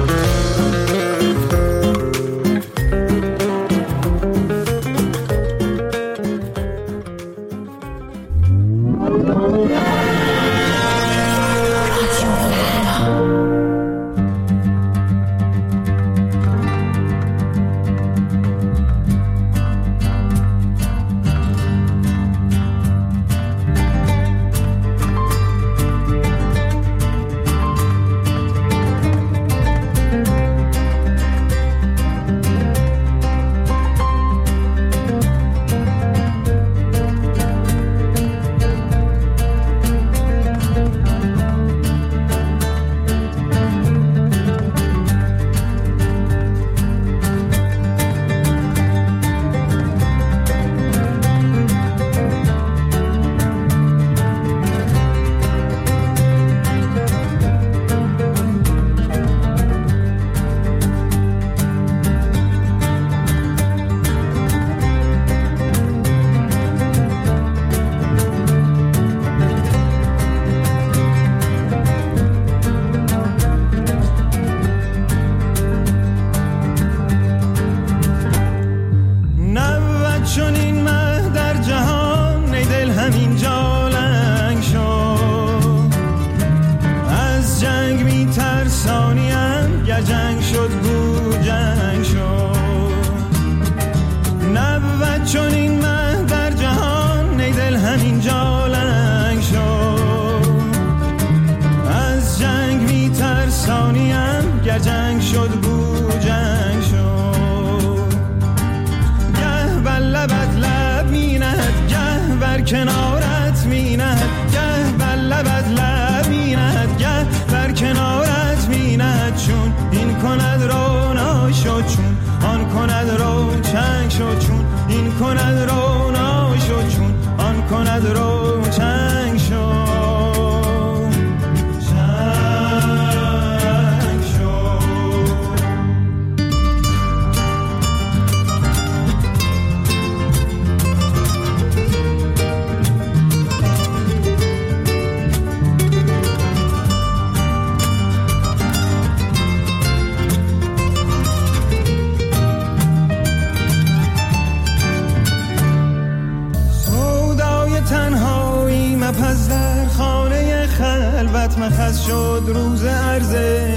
مخص شد روز عرض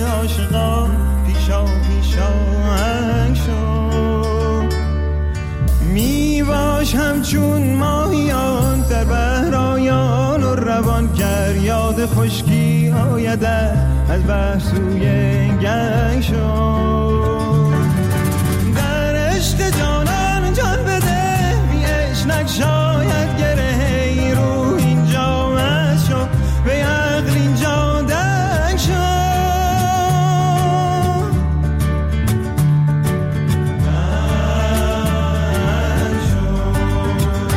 عاشقان، پیشا پیشا هنگ شد. می باش همچون ماهیان در بحرایان و روان، گر یاد خشکی آید از بحر سوی گنگ شد. در عشق جانان جان بده، بی عشق نگشاید گره رو اینجا مست شد. به عقل اینجا دنگ شد. دنگ شد.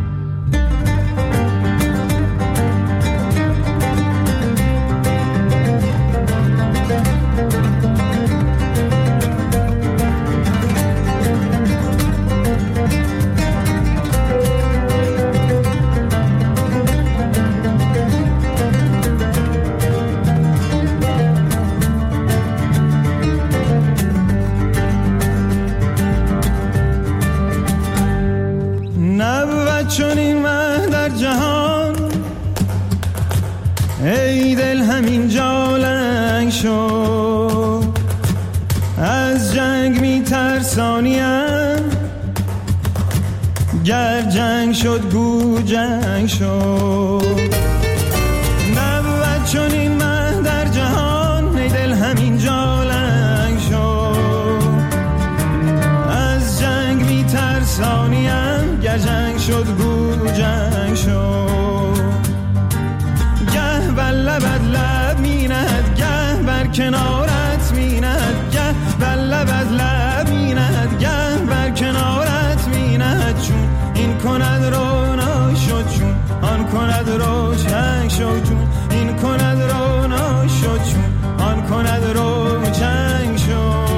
چون این مه در جهان، ای دل همین جا لنگ شد. از جنگ جنگ میترسانیم، گر جنگ شد گو جنگ شد. نبود چون این مه در جهان، ای دل همین جا لنگ شد. از جنگ میترسانیم، گر جنگ شد گو جنگ شد. گه بر لبت لب میند، گه بر کنارت میند، گه بر لبت لب میند، گه بر کنارت میند. چون این کند رونا شد، چون آن کند روشن شد، چون این کند رونا شد، چون آن کند روشن شد.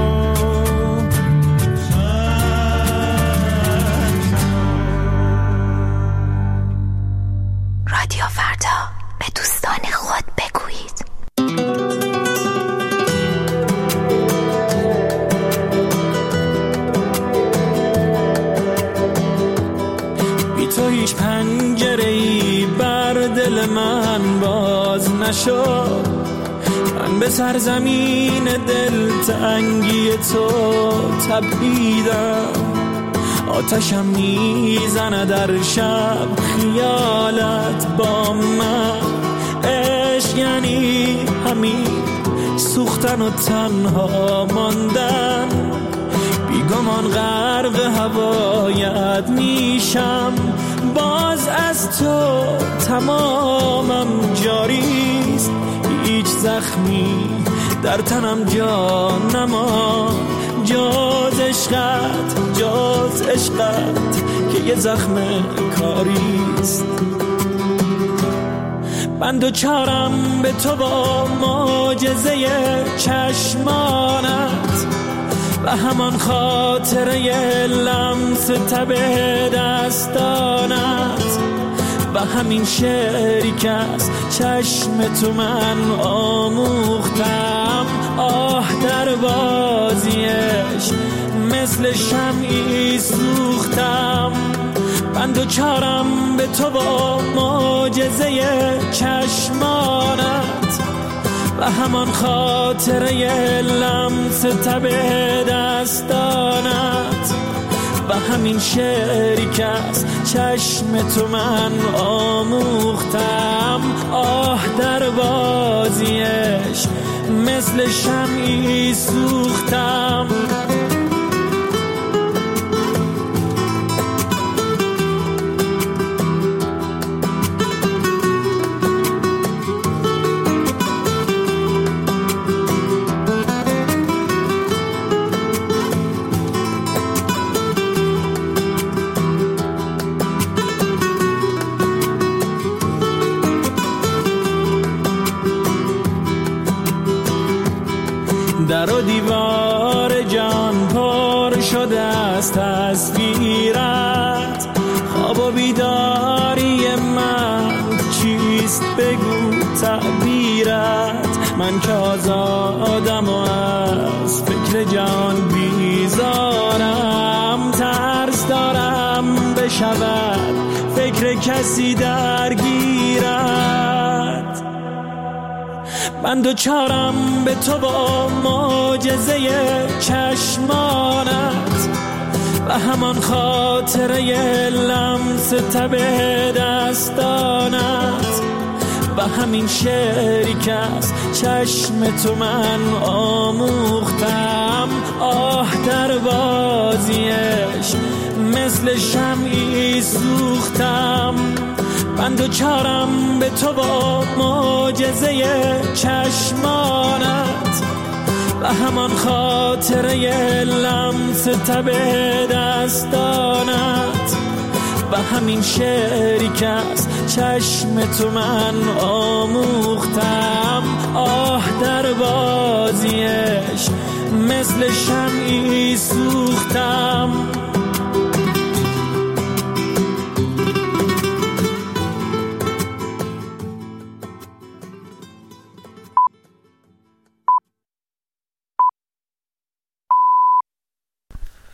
رادیو فردا، به دوستان خود بگویید. بی تو هیچ پنجره‌ای بر دل من باز نشد. من به سرزمین دلتنگی تو تپیدم. آتشم میزنه در شب خیالت با من. عشق یعنی همین سوختن و تنها ماندن. بیگمان غرق هوایت میشم، باز از تو تمامم جاریست. هیچ زخمی در تنم جا نما، جاز عشقت، جاز عشقت که یه زخم کاریست. من دوچارم به تو با معجزه چشمانت و همان خاطره لمس تب دستانت و همین شعری که از چشم تو من آموختم. آه در بازیش مثل شمعی سوختم. من دوچارم به تو با معجزه چشمانت و همان خاطره لمس تب دستانت و همین شعری که از چشم تو من آموختم. آه در بازیش مثل شمعی سوختم. در و دیوار جان پر شده از تصویرت. خواب و بیداری من چیست بگو تعبیرت. من که آزادم و از فکر جان بیزارم. ترس دارم بشود فکر کسی درگیرت. من دوچارم به تو با معجزه چشمانت و همان خاطره لمس تب دستانت و همین شعری که از چشم تو من آموختم. آه در بازیش مثل شمعی سوختم. من دوچارم به تو با معجزه چشمانت و همان خاطره لمس تب دستانت و همین شعری که از چشم تو من آموختم. آه در بازیش مثل شمعی سوختم.